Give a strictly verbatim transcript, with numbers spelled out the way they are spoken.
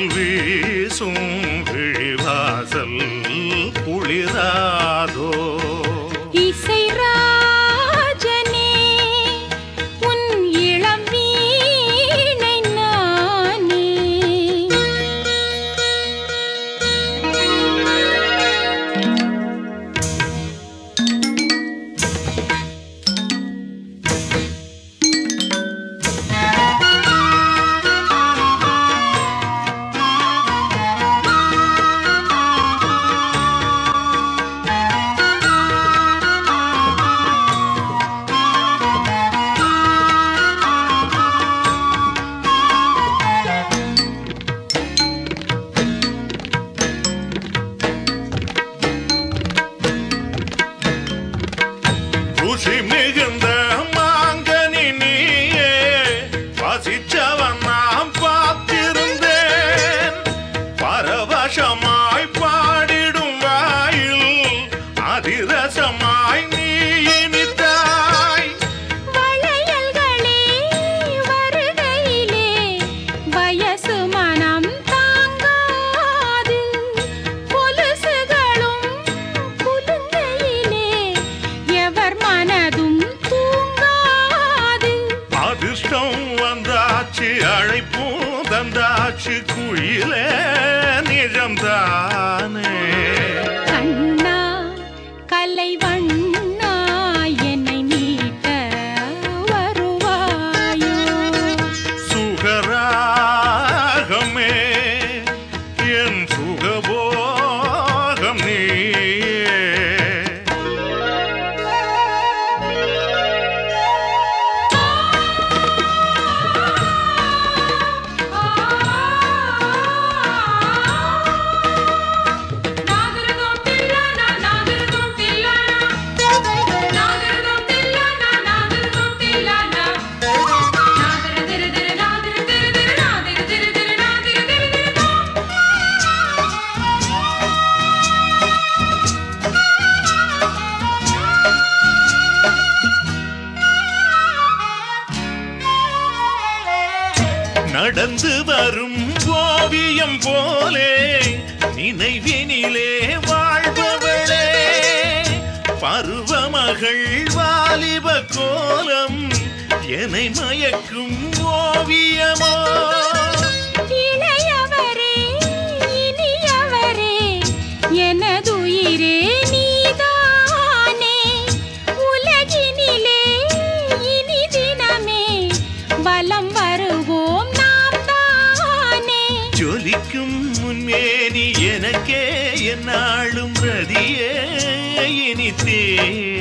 தென்றல் வீசும் விழிவாசல் குளிராதோ இசை ராஜனே உன் இளம் வீணை நானே. ருசி மிகுந்த மாங்கனி நீயே வசிச்சவன் நாம் பார்த்திருந்தேன். பரவசமாய் பாடிடும் வாயில் அதிரசமாய் நீ இனித்தாய். வளையல்களே வருகையிலே வயசு மனம் தாங்காது. கொலுசுகளும் குலுங்கையிலே எவர் மனதும் தூங்காது. அதிர்ஷ்டம் வந்தாச்சு அழைப்பும் தந்தாச்சு குயிலே நிஜம்தானே. கண்ணா கலைவண்ணா என்னை மீட்ட வருவாயோ. சுகராகமே என் சுகபோகம் நீயே. நடந்து வரும் ஓவியம் போலே நினைவினிலே வாழ்பவளே. பருவமகள் வாலிப கோலம் என்னை மயக்கும் ஓவியமோ. இளையவரே இனியவரே எனதுயிரே நீதானே. உலகினிலே இனி தினமே வலம் வருவோம் நாம் தானே. ஜொலிக்கும் முன்மேனி எனக்கே என்னாலும் ரதியே இனித்தே.